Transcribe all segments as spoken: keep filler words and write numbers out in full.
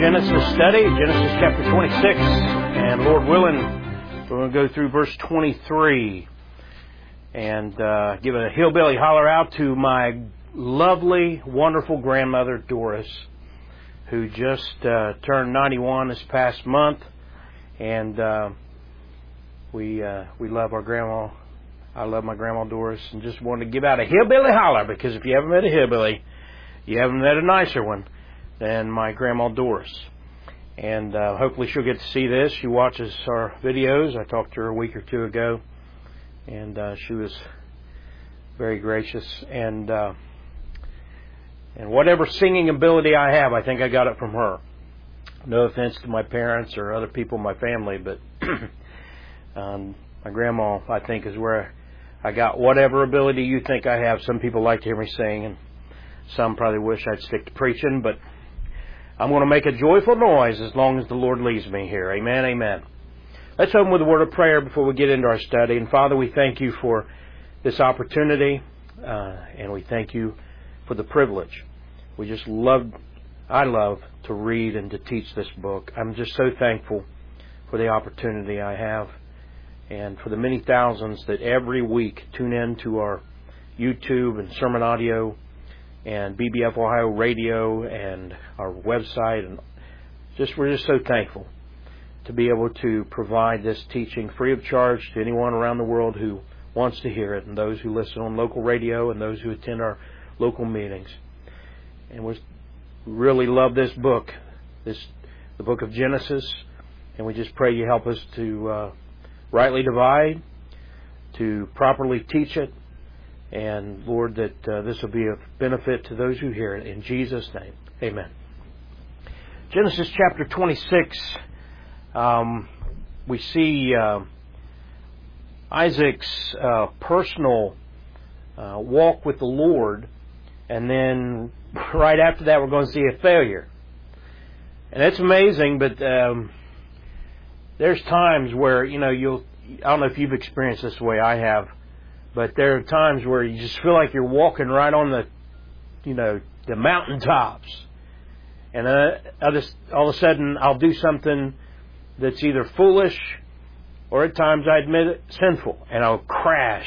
Genesis study, Genesis chapter twenty-six, and Lord willing, we're going to go through verse twenty-three and uh, give a hillbilly holler out to my lovely, wonderful grandmother, Doris, who just uh, turned ninety-one this past month, and uh, we uh, we love our grandma. I love my grandma Doris, and just wanted to give out a hillbilly holler, because if you haven't met a hillbilly, you haven't met a nicer one than my grandma Doris. And uh, hopefully she'll get to see this. She watches our videos. I talked to her a week or two ago, and uh, she was very gracious. And uh, and whatever singing ability I have, I think I got it from her. No offense to my parents or other people in my family, but um, my grandma, I think, is where I got whatever ability you think I have. Some people like to hear me sing, and some probably wish I'd stick to preaching, but I'm going to make a joyful noise as long as the Lord leads me here. Amen, amen. Let's open with a word of prayer before we get into our study. And Father, we thank you for this opportunity, uh, and we thank you for the privilege. We just love, I love to read and to teach this book. I'm just so thankful for the opportunity I have, and for the many thousands that every week tune in to our YouTube and sermon audio and B B F Ohio radio and our website, and just we're just so thankful to be able to provide this teaching free of charge to anyone around the world who wants to hear it, and those who listen on local radio and those who attend our local meetings. And we really love this book, this the book of Genesis, and we just pray you help us to uh, rightly divide, to properly teach it. And, Lord, that uh, this will be of benefit to those who hear it. In Jesus' name, amen. Genesis chapter twenty-six, um, we see uh, Isaac's uh, personal uh, walk with the Lord, and then right after that we're going to see a failure. And it's amazing, but um, there's times where, you know, you'll, I don't know if you've experienced this the way I have, but there are times where you just feel like you're walking right on the, you know, the mountaintops. And uh, I'll just, all of a sudden, I'll do something that's either foolish or at times, I admit it, sinful. And I'll crash.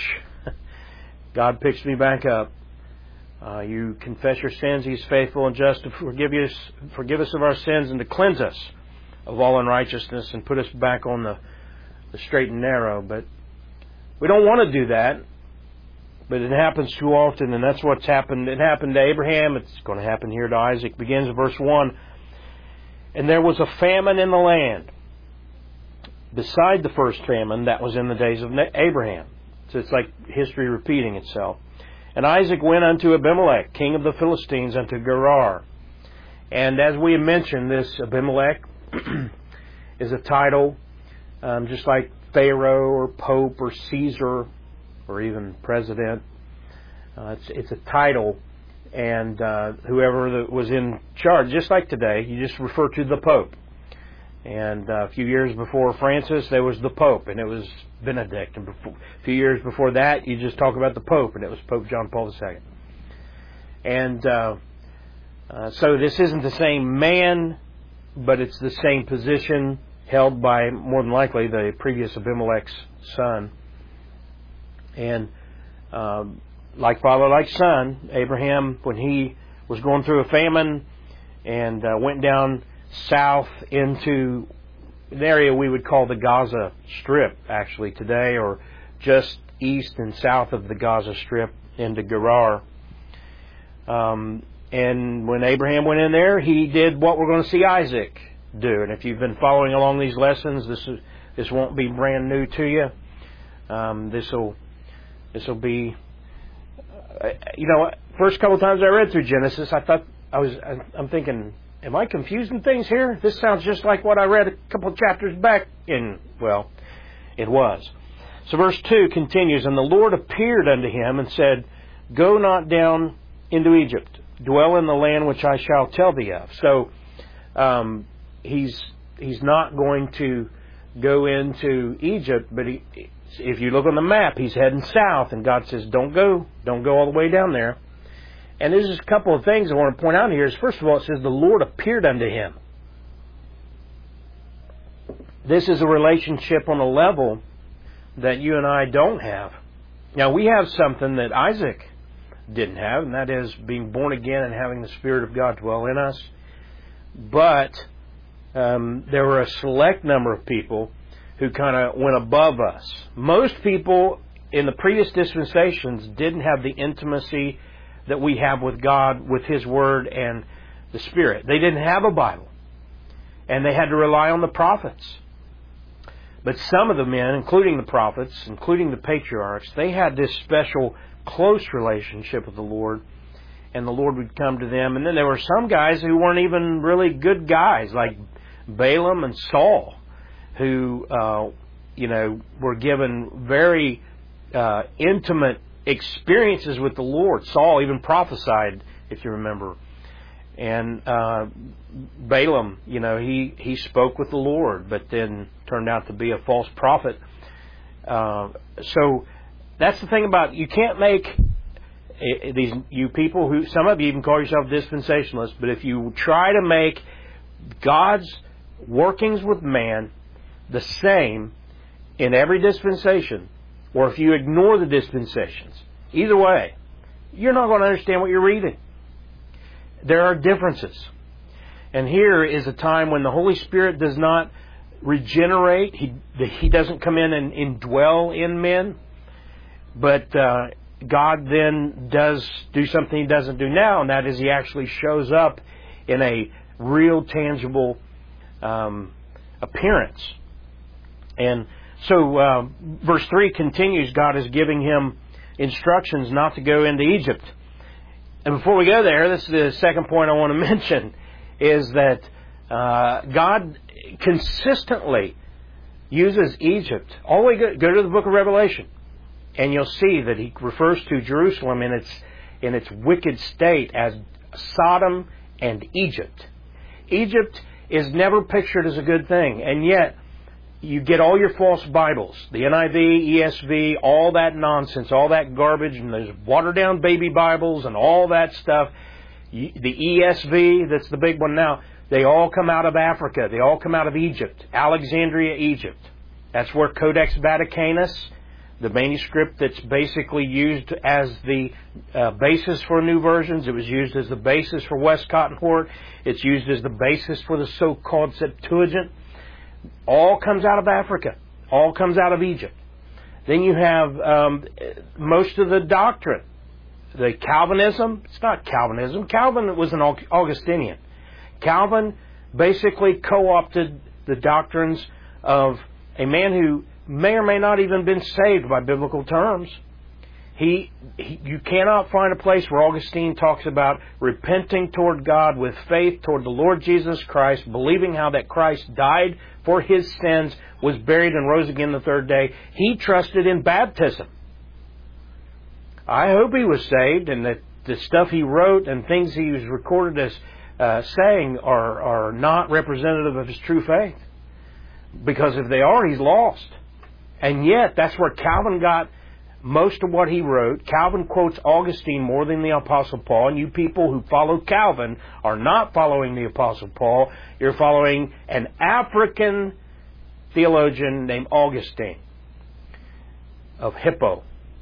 God picks me back up. Uh, you confess your sins. He's faithful and just to forgive us, forgive us of our sins and to cleanse us of all unrighteousness and put us back on the, the straight and narrow. But we don't want to do that. But it happens too often, and that's what's happened. It happened to Abraham. It's going to happen here to Isaac. It begins in verse one. And there was a famine in the land, beside the first famine that was in the days of Abraham. So it's like history repeating itself. And Isaac went unto Abimelech, king of the Philistines, unto Gerar. And as we have mentioned, this Abimelech is a title, um, just like Pharaoh or Pope or Caesar or even President. Uh, it's, it's a title, and uh, whoever was in charge, just like today, you just refer to the Pope. And uh, a few years before Francis, there was the Pope, and it was Benedict. And before, a few years before that, you just talk about the Pope, and it was Pope John Paul the Second. And uh, uh, so this isn't the same man, but it's the same position held by, more than likely, the previous Abimelech's son. And uh, like father, like son, Abraham, when he was going through a famine and uh, went down south into an area we would call the Gaza Strip, actually, today, or just east and south of the Gaza Strip into Gerar. Um, and when Abraham went in there, he did what we're going to see Isaac do. And if you've been following along these lessons, this is this won't be brand new to you. Um, this will this will be, uh, you know, first couple times I read through Genesis, I thought I was I'm thinking, am I confusing things here? This sounds just like what I read a couple of chapters back in. Well, it was. So verse two continues, and the Lord appeared unto him and said, Go not down into Egypt, dwell in the land which I shall tell thee of. So um, he's he's not going to go into Egypt, but he, if you look on the map, he's heading south, and God says, don't go, don't go all the way down there. And there's just a couple of things I want to point out here. Is first of all, it says the Lord appeared unto him. this is a relationship on a level that you and I don't have. Now, we have something that Isaac didn't have, and that is being born again and having the Spirit of God dwell in us. But um, there were a select number of people who kind of went above us. Most people in the previous dispensations didn't have the intimacy that we have with God, with His Word and the Spirit. They didn't have a Bible, and they had to rely on the prophets. But some of the men, including the prophets, including the patriarchs, they had this special close relationship with the Lord, and the Lord would come to them. And then there were some guys who weren't even really good guys, like Balaam and Saul, who, uh, you know, were given very uh, intimate experiences with the Lord. Saul even prophesied, if you remember. And uh, Balaam, you know, he, he spoke with the Lord, but then turned out to be a false prophet. Uh, so that's the thing about, you can't make these, you people who, some of you even call yourself dispensationalists, but if you try to make God's workings with man the same in every dispensation, or if you ignore the dispensations, either way, you're not going to understand what you're reading. There are differences. And here is a time when the Holy Spirit does not regenerate. He, he doesn't come in and indwell in men. But uh, God then does do something He doesn't do now, and that is He actually shows up in a real, tangible um, appearance. And so uh, verse three continues, God is giving him instructions not to go into Egypt. And before we go there, this is the second point I want to mention, is that uh, God consistently uses Egypt. All the way go, go to the book of Revelation, and you'll see that He refers to Jerusalem in its in its wicked state as Sodom and Egypt. Egypt is never pictured as a good thing, and yet you get all your false Bibles, the N I V, E S V, all that nonsense, all that garbage, and there's watered-down baby Bibles and all that stuff. The E S V, that's the big one now, they all come out of Africa. They all come out of Egypt, Alexandria, Egypt. That's where Codex Vaticanus, the manuscript that's basically used as the uh, basis for new versions. It was used as the basis for Westcott and Hort. It's used as the basis for the so-called Septuagint. All comes out of Africa. All comes out of Egypt. Then you have um, most of the doctrine. The Calvinism, it's not Calvinism. Calvin was an Augustinian. Calvin basically co-opted the doctrines of a man who may or may not even been saved by biblical terms. He, he, you cannot find a place where Augustine talks about repenting toward God with faith toward the Lord Jesus Christ, believing how that Christ died for his sins, was buried and rose again the third day. He trusted in baptism. I hope he was saved, and that the stuff he wrote and things he was recorded as uh, saying are, are not representative of his true faith. Because if they are, he's lost. And yet, that's where Calvin got most of what he wrote. Calvin quotes Augustine more than the Apostle Paul, and you people who follow Calvin are not following the Apostle Paul. You're following an African theologian named Augustine of Hippo.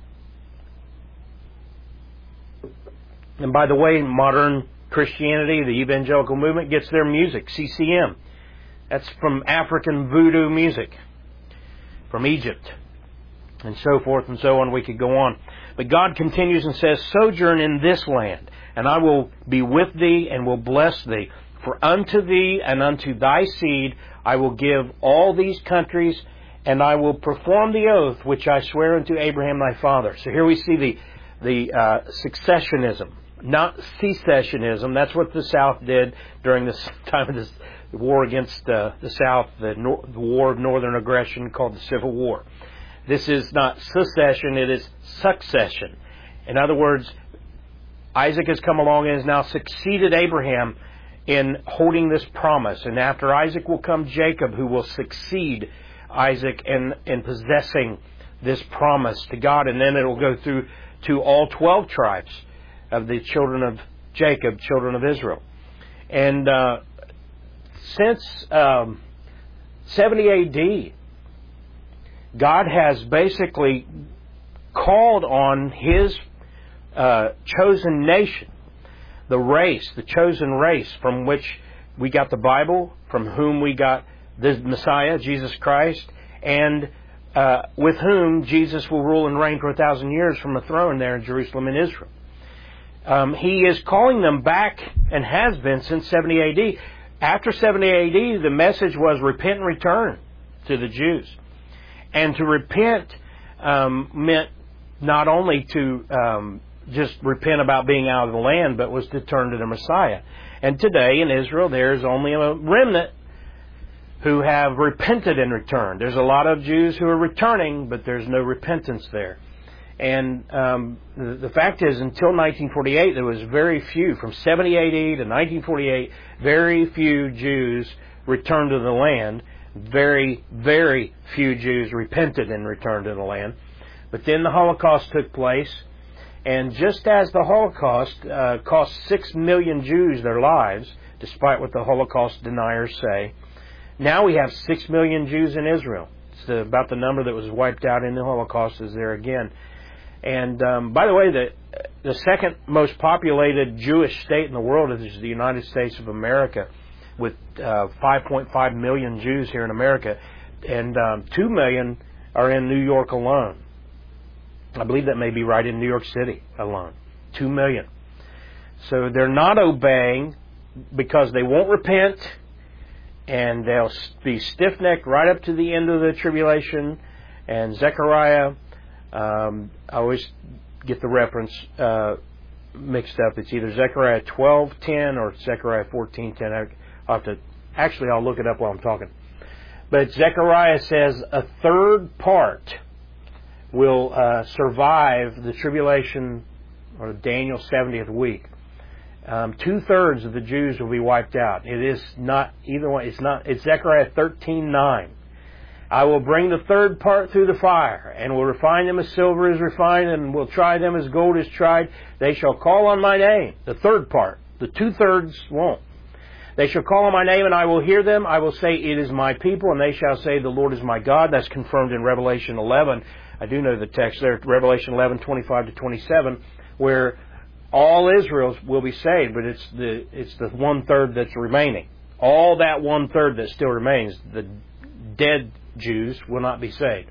And by the way, modern Christianity, the evangelical movement, gets their music, C C M. That's from African voodoo music, from Egypt, and so forth and so on. We could go on. But God continues and says, sojourn in this land, and I will be with thee and will bless thee. For unto thee and unto thy seed I will give all these countries, and I will perform the oath which I swear unto Abraham thy father. So here we see the, the uh, successionism, not secessionism. That's what the South did during this time of this war against uh, the South, the, nor- the war of northern aggression called the Civil War. This is not secession, it is succession. In other words, Isaac has come along and has now succeeded Abraham in holding this promise. And after Isaac will come Jacob, who will succeed Isaac in, in possessing this promise to God. And then it will go through to all twelve tribes of the children of Jacob, children of Israel. And uh, since um, seventy A D, God has basically called on His uh, chosen nation, the race, the chosen race from which we got the Bible, from whom we got the Messiah, Jesus Christ, and uh, with whom Jesus will rule and reign for a thousand years from a throne there in Jerusalem and Israel. Um, he is calling them back, and has been since seventy A D. After seventy A D, the message was repent and return to the Jews. And to repent um, meant not only to um, just repent about being out of the land, but was to turn to the Messiah. And today in Israel, there's only a remnant who have repented and returned. There's a lot of Jews who are returning, but there's no repentance there. And um, the, the fact is, until nineteen forty-eight, there was very few. From seventy A D to nineteen forty-eight, very few Jews returned to the land. Very, very few Jews repented and returned to the land. But then the Holocaust took place, and just as the Holocaust uh, cost six million Jews their lives, despite what the Holocaust deniers say, now we have six million Jews in Israel. It's the, about the number that was wiped out in the Holocaust is there again. And um, by the way, the, the second most populated Jewish state in the world is the United States of America, with uh, five point five million Jews here in America, and um, two million are in New York alone. I believe that may be right in New York City alone. two million. So they're not obeying because they won't repent, and they'll be stiff-necked right up to the end of the tribulation. And Zechariah, um, I always get the reference uh, mixed up. It's either Zechariah twelve ten or Zechariah fourteen ten. I'll have to, actually, I'll look it up while I'm talking. But Zechariah says a third part will uh, survive the tribulation, or Daniel's seventieth week. Um, two-thirds of the Jews will be wiped out. It is not either one. It's not. It's Zechariah thirteen nine. I will bring the third part through the fire, and will refine them as silver is refined, and will try them as gold is tried. They shall call on my name. The third part. The two-thirds won't. They shall call on my name, and I will hear them. I will say, it is my people, and they shall say, the Lord is my God. That's confirmed in Revelation eleven. I do know the text there, Revelation eleven, twenty-five to twenty-seven, where all Israel will be saved, but it's the it's the one-third that's remaining. All that one-third that still remains, the dead Jews, will not be saved.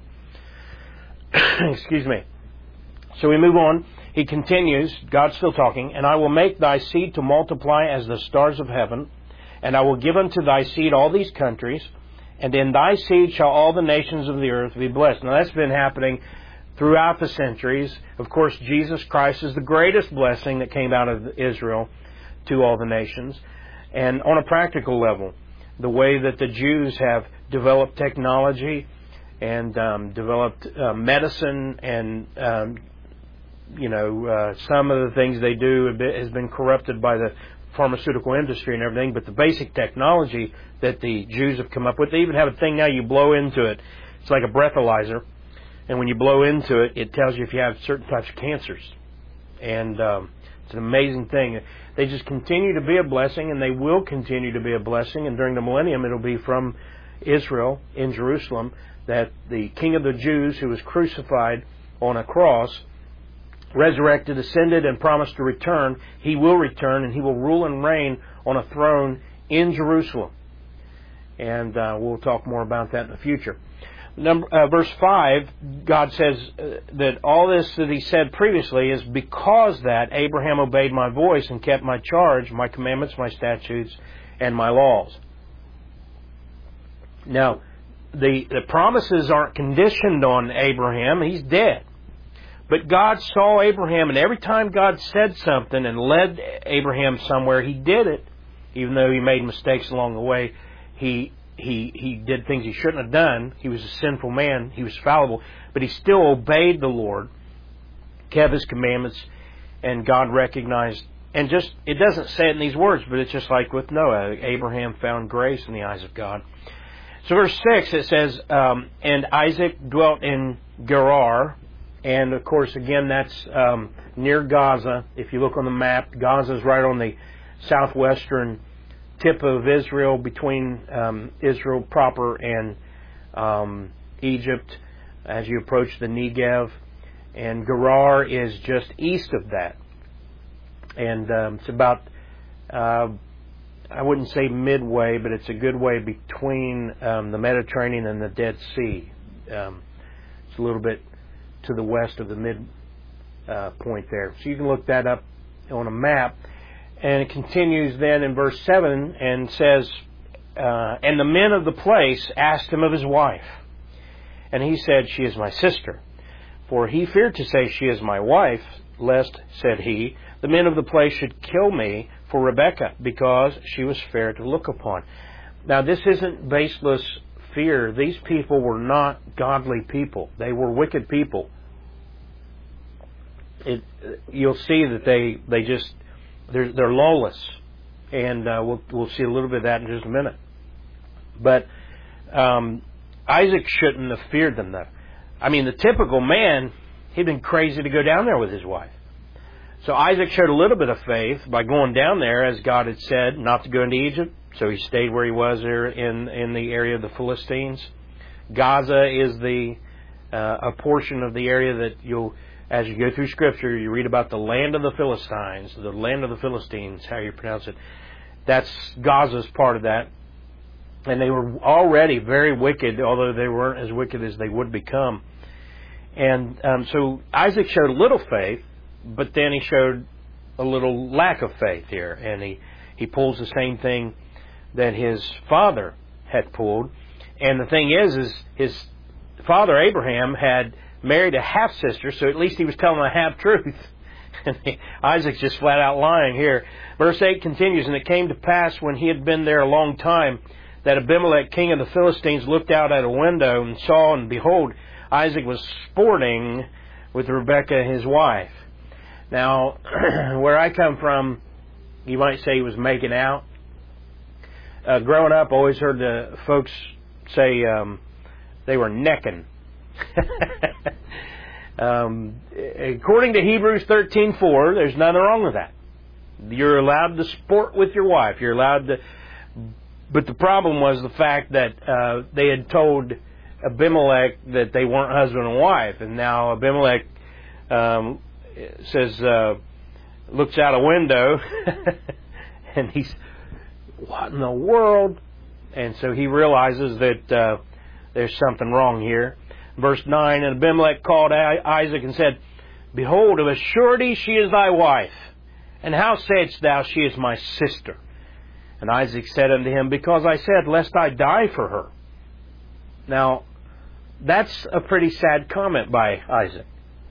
Excuse me. So we move on. He continues, God's still talking, and I will make thy seed to multiply as the stars of heaven, and I will give unto thy seed all these countries, and in thy seed shall all the nations of the earth be blessed. Now that's been happening throughout the centuries. Of course, Jesus Christ is the greatest blessing that came out of Israel to all the nations. And on a practical level, the way that the Jews have developed technology and um, developed uh, medicine, and um, you know, uh, some of the things they do has been corrupted by the pharmaceutical industry and everything, but the basic technology that the Jews have come up with, they even have a thing now you blow into it. It's like a breathalyzer, and when you blow into it, it tells you if you have certain types of cancers. And um, it's an amazing thing. They just continue to be a blessing, and they will continue to be a blessing, and during the millennium it'll be from Israel in Jerusalem that the King of the Jews, who was crucified on a cross, resurrected, ascended, and promised to return. He will return, and He will rule and reign on a throne in Jerusalem. And uh, we'll talk more about that in the future. Number, uh, verse five, God says uh, that all this that He said previously is because that Abraham obeyed my voice and kept my charge, my commandments, my statutes, and my laws. Now, the, the promises aren't conditioned on Abraham. He's dead. But God saw Abraham, and every time God said something and led Abraham somewhere, He did it. Even though he made mistakes along the way, he he he did things he shouldn't have done. He was a sinful man. He was fallible. But he still obeyed the Lord, kept His commandments, and God recognized. And just, it doesn't say it in these words, but it's just like with Noah. Abraham found grace in the eyes of God. So verse six, it says, um, and Isaac dwelt in Gerar. And, of course, again, that's um, near Gaza. If you look on the map, Gaza is right on the southwestern tip of Israel, between um, Israel proper and um, Egypt, as you approach the Negev. And Gerar is just east of that. And um, it's about, uh, I wouldn't say midway, but it's a good way between um, the Mediterranean and the Dead Sea. Um, it's a little bit to the west of the mid uh, point there. So you can look that up on a map. And it continues then in verse seven and says, uh, and the men of the place asked him of his wife. And he said, she is my sister. For he feared to say, she is my wife, lest, said he, the men of the place should kill me for Rebekah, because she was fair to look upon. Now, this isn't baseless fear. These people were not godly people. They were wicked people. It, you'll see that they, they just, they're, they're lawless. And uh, we'll, we'll see a little bit of that in just a minute. But um, Isaac shouldn't have feared them, though. I mean, the typical man, he'd been crazy to go down there with his wife. So Isaac showed a little bit of faith by going down there, as God had said, not to go into Egypt. So he stayed where he was there in, in the area of the Philistines. Gaza is the uh, a portion of the area that you'll, as you go through Scripture, you read about the land of the Philistines, the land of the Philistines, how you pronounce it. That's Gaza's part of that. And they were already very wicked, although they weren't as wicked as they would become. And um, so Isaac showed a little faith, but then he showed a little lack of faith here. And he, he pulls the same thing that his father had pulled. And the thing is, is his father Abraham had married a half-sister, so at least he was telling a half-truth. And he, Isaac's just flat out lying here. Verse eight continues, and it came to pass when he had been there a long time, that Abimelech, king of the Philistines, looked out at a window and saw, and behold, Isaac was sporting with Rebekah, his wife. Now, where I come from, you might say he was making out. Uh, growing up, I always heard the folks say um, they were necking. um, according to Hebrews thirteen four, there's nothing wrong with that. You're allowed to sport with your wife. You're allowed to... But the problem was the fact that uh, they had told Abimelech that they weren't husband and wife. And now Abimelech um, says, uh, looks out a window, and he's, what in the world? And so he realizes that uh, there's something wrong here. Verse nine, and Abimelech called Isaac and said, behold, of a surety she is thy wife. And how saidst thou, she is my sister? And Isaac said unto him, because I said, lest I die for her. Now, that's a pretty sad comment by Isaac.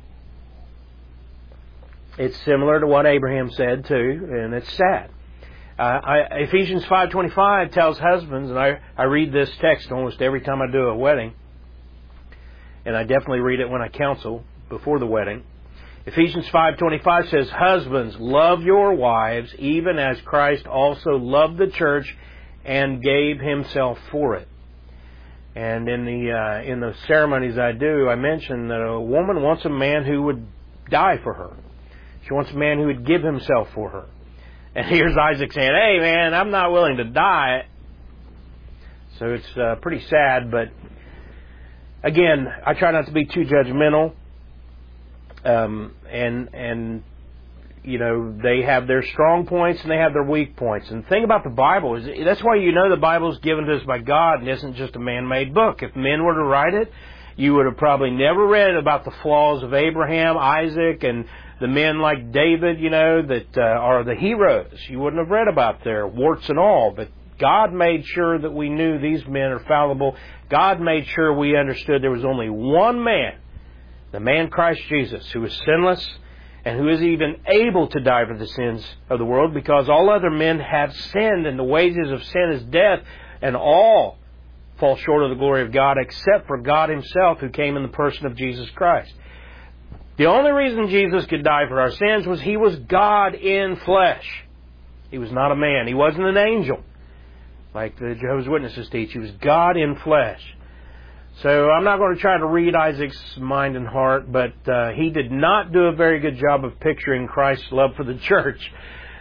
It's similar to what Abraham said, too, and it's sad. Uh, I, Ephesians five twenty-five tells husbands, and I, I read this text almost every time I do a wedding, and I definitely read it when I counsel before the wedding. Ephesians five twenty-five says, husbands, love your wives, even as Christ also loved the church and gave himself for it. And in the uh, in the ceremonies I do, I mention that a woman wants a man who would die for her. She wants a man who would give himself for her. And here's Isaac saying, hey man, I'm not willing to die. So it's uh, pretty sad, but again, I try not to be too judgmental. Um, and, and, you know, they have their strong points and they have their weak points. And the thing about the Bible is, that's why you know the Bible is given to us by God and isn't just a man-made book. If men were to write it, you would have probably never read about the flaws of Abraham, Isaac, and the men like David, you know, that uh, are the heroes. You wouldn't have read about their warts and all, but God made sure that we knew these men are fallible. God made sure we understood there was only one man, the man Christ Jesus, who was sinless and who is even able to die for the sins of the world, because all other men have sinned and the wages of sin is death, and all fall short of the glory of God except for God himself, who came in the person of Jesus Christ. The only reason Jesus could die for our sins was he was God in flesh. He was not a man. He wasn't an angel like the Jehovah's Witnesses teach. He was God in flesh. So I'm not going to try to read Isaac's mind and heart, but uh, he did not do a very good job of picturing Christ's love for the church.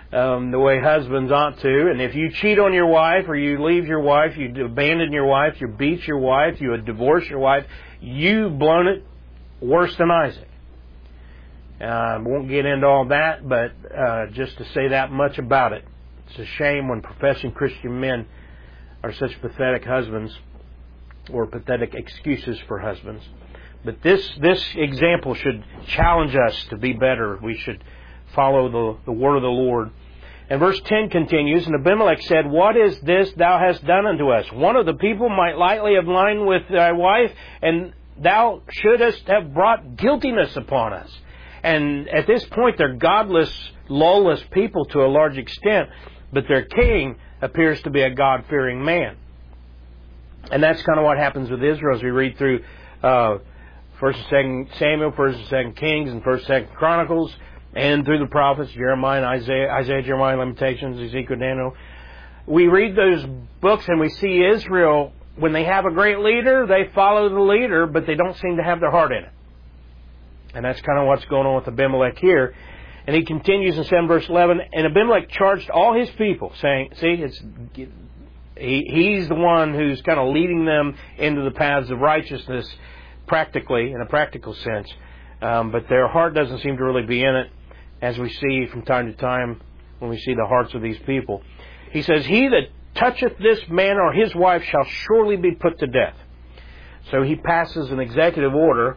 um, the way husbands ought to. And if you cheat on your wife, or you leave your wife, you abandon your wife, you beat your wife, you divorce your wife, you've blown it worse than Isaac. I uh, won't get into all that, but uh, just to say that much about it. It's a shame when professing Christian men are such pathetic husbands, or pathetic excuses for husbands. But this this example should challenge us to be better. We should follow the, the word of the Lord. And verse ten continues, and Abimelech said, "What is this thou hast done unto us? One of the people might lightly have lain with thy wife, and thou shouldest have brought guiltiness upon us." And at this point, they're godless, lawless people to a large extent, but their king appears to be a God-fearing man. And that's kind of what happens with Israel as we read through uh, First and Second Samuel, First and Second Kings, and First and Second Chronicles, and through the prophets, Jeremiah, and Isaiah, Isaiah, Jeremiah, Lamentations, Ezekiel, Daniel. We read those books and we see Israel, when they have a great leader, they follow the leader, but they don't seem to have their heart in it. And that's kind of what's going on with Abimelech here. And he continues in seven verse eleven, and Abimelech charged all his people, saying, see, it's he, he's the one who's kind of leading them into the paths of righteousness, practically, in a practical sense. Um, but their heart doesn't seem to really be in it, as we see from time to time when we see the hearts of these people. He says, "He that toucheth this man or his wife shall surely be put to death." So he passes an executive order,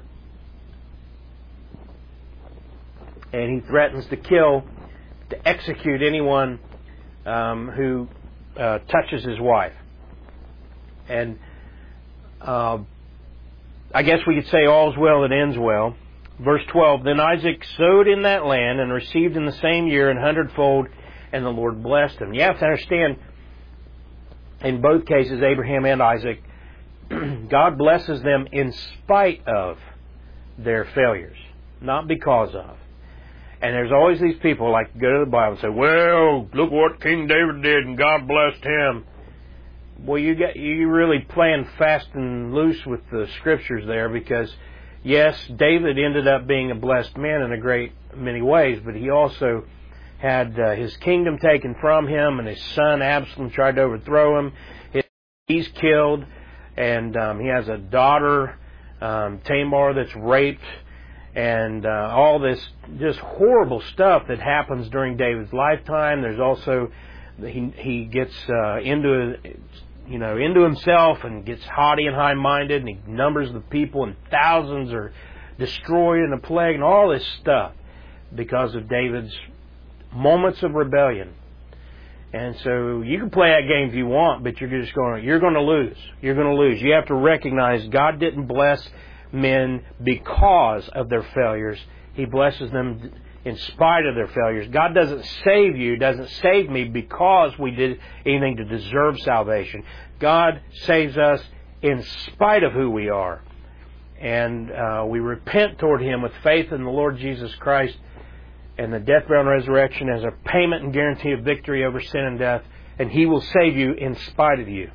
and he threatens to kill, to execute anyone um, who uh, touches his wife. And uh, I guess we could say all's well that ends well. Verse twelve, "Then Isaac sowed in that land and received in the same year an hundredfold, and the Lord blessed him." You have to understand, in both cases, Abraham and Isaac, God blesses them in spite of their failures, not because of. And there's always these people like go to the Bible and say, "Well, look what King David did and God blessed him." Well, you get you really playing fast and loose with the scriptures there, because yes, David ended up being a blessed man in a great many ways, but he also had uh, his kingdom taken from him, and his son Absalom tried to overthrow him. He's killed, and um, he has a daughter, um, Tamar, that's raped. And uh, all this just horrible stuff that happens during David's lifetime. There's also he he gets uh, into you know into himself and gets haughty and high-minded, and he numbers the people, and thousands are destroyed in a plague, and all this stuff because of David's moments of rebellion. And so you can play that game if you want, but you're just going you're going to lose. You're going to lose. You have to recognize God didn't bless men because of their failures. He blesses them in spite of their failures. God doesn't save you, doesn't save me because we did anything to deserve salvation. God saves us in spite of who we are. And uh, we repent toward Him with faith in the Lord Jesus Christ and the death, burial, and resurrection as a payment and guarantee of victory over sin and death. And He will save you in spite of you.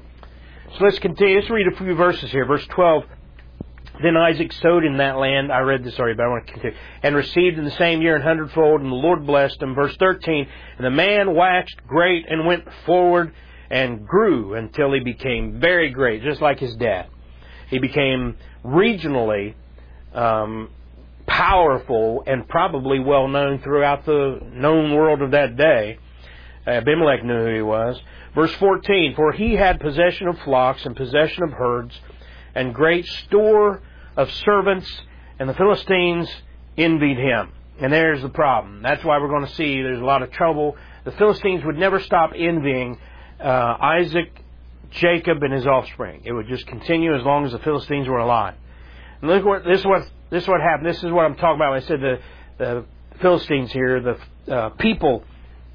So let's continue. Let's read a few verses here. Verse twelve. "Then Isaac sowed in that land," I read this already, but I want to continue, "and received in the same year an hundredfold, and the Lord blessed him." Verse thirteen, "And the man waxed great and went forward and grew until he became very great," just like his dad. He became regionally um, powerful and probably well known throughout the known world of that day. Abimelech knew who he was. Verse fourteen, "For he had possession of flocks and possession of herds, and great store of servants, and the Philistines envied him." And there's the problem. That's why we're going to see there's a lot of trouble. The Philistines would never stop envying uh, Isaac, Jacob, and his offspring. It would just continue as long as the Philistines were alive. And look what this is what this is what happened. This is what I'm talking about when I said the, the Philistines here, the uh, people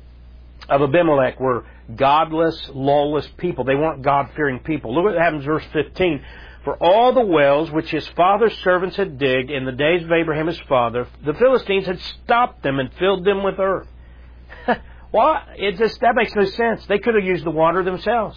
of Abimelech were godless, lawless people. They weren't God-fearing people. Look what happens in verse fifteen. "For all the wells which his father's servants had digged in the days of Abraham his father, the Philistines had stopped them and filled them with earth." What? It just, that makes no sense. They could have used the water themselves.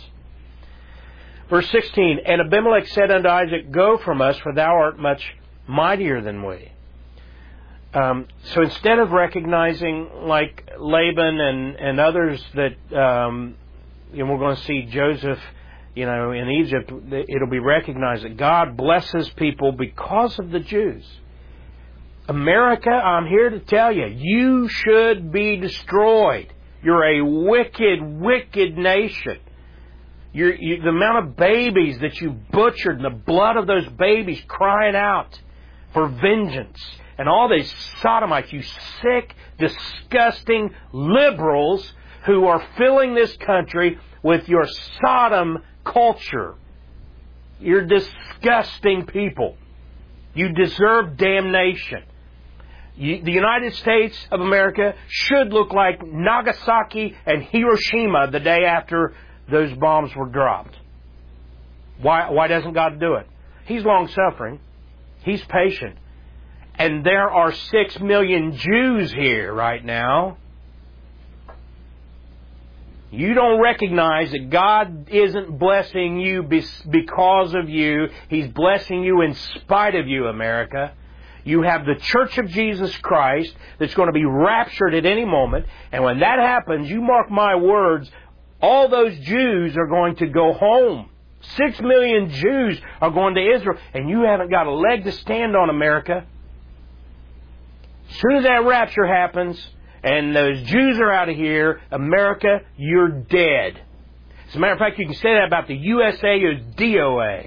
Verse sixteen, "And Abimelech said unto Isaac, Go from us, for thou art much mightier than we." Um, so instead of recognizing, like Laban and, and others, that um, you know, we're going to see Joseph, you know, in Egypt, it'll be recognized that God blesses people because of the Jews. America, I'm here to tell you, you should be destroyed. You're a wicked, wicked nation. You're, you, the amount of babies that you butchered and the blood of those babies crying out for vengeance. And all these sodomites, you sick, disgusting liberals who are filling this country with your Sodom culture. You're disgusting people. You deserve damnation. You, the United States of America should look like Nagasaki and Hiroshima the day after those bombs were dropped. Why, why doesn't God do it? He's long-suffering. He's patient. And there are six million Jews here right now. You don't recognize that God isn't blessing you because of you. He's blessing you in spite of you, America. You have the Church of Jesus Christ that's going to be raptured at any moment. And when that happens, you mark my words, all those Jews are going to go home. Six million Jews are going to Israel. And you haven't got a leg to stand on, America. As soon as that rapture happens and those Jews are out of here, America, you're dead. As a matter of fact, you can say that about the U S A as D O A.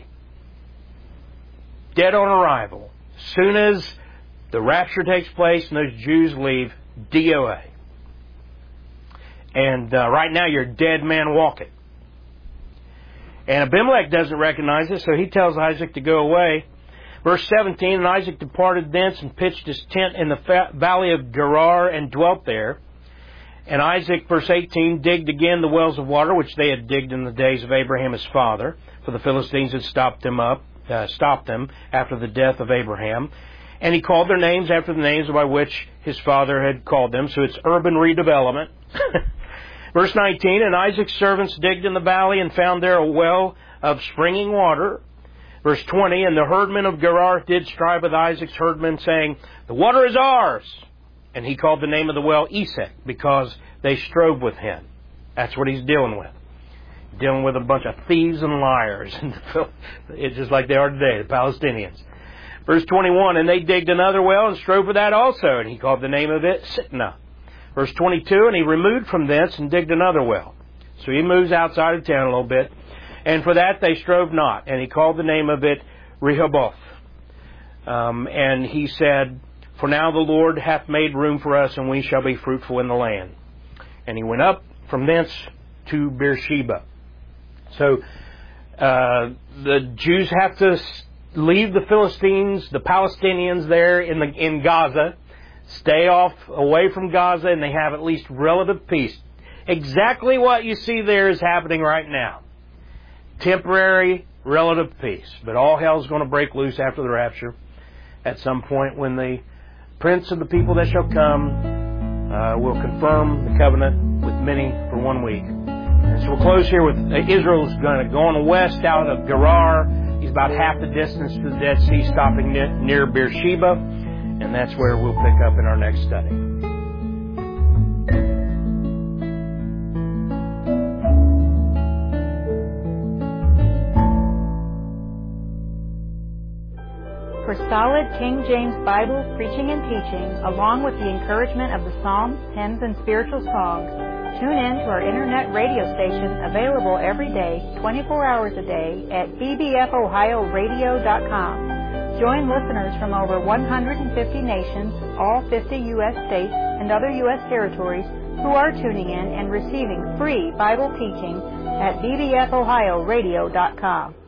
Dead on arrival. As soon as the rapture takes place and those Jews leave, D O A. And uh, right now you're a dead man walking. And Abimelech doesn't recognize it, so he tells Isaac to go away. Verse seventeen, and Isaac departed thence and pitched his tent in the fa- valley of Gerar and dwelt there. And Isaac, verse eighteen, digged again the wells of water which they had digged in the days of Abraham his father, for the Philistines had stopped them up, uh, stopped them after the death of Abraham. And he called their names after the names by which his father had called them. So it's urban redevelopment. Verse nineteen, and Isaac's servants digged in the valley and found there a well of springing water. Verse twenty, and the herdmen of Gerar did strive with Isaac's herdmen, saying, the water is ours. And he called the name of the well Esek, because they strove with him. That's what he's dealing with. Dealing with a bunch of thieves and liars. It's just like they are today, the Palestinians. Verse twenty-one, and they digged another well and strove with that also. And he called the name of it Sitnah. Verse twenty-two, and he removed from thence and digged another well. So he moves outside of town a little bit. And for that they strove not. And he called the name of it Rehoboth. Um, and he said, for now the Lord hath made room for us, and we shall be fruitful in the land. And he went up from thence to Beersheba. So uh, the Jews have to leave the Philistines, the Palestinians there in the in Gaza, stay off away from Gaza, and they have at least relative peace. Exactly what you see there is happening right now. Temporary, relative peace. But all hell's going to break loose after the rapture at some point when the prince of the people that shall come uh, will confirm the covenant with many for one week. And so we'll close here with uh, Israel's going to go on west out of Gerar. He's about half the distance to the Dead Sea, stopping near, near Beersheba. And that's where we'll pick up in our next study. For solid King James Bible preaching and teaching, along with the encouragement of the Psalms, hymns, and spiritual songs, tune in to our internet radio station available every day, twenty-four hours a day at b b f ohio radio dot com. Join listeners from over one hundred fifty nations, all fifty U S states, and other U S territories who are tuning in and receiving free Bible teaching at b b f ohio radio dot com.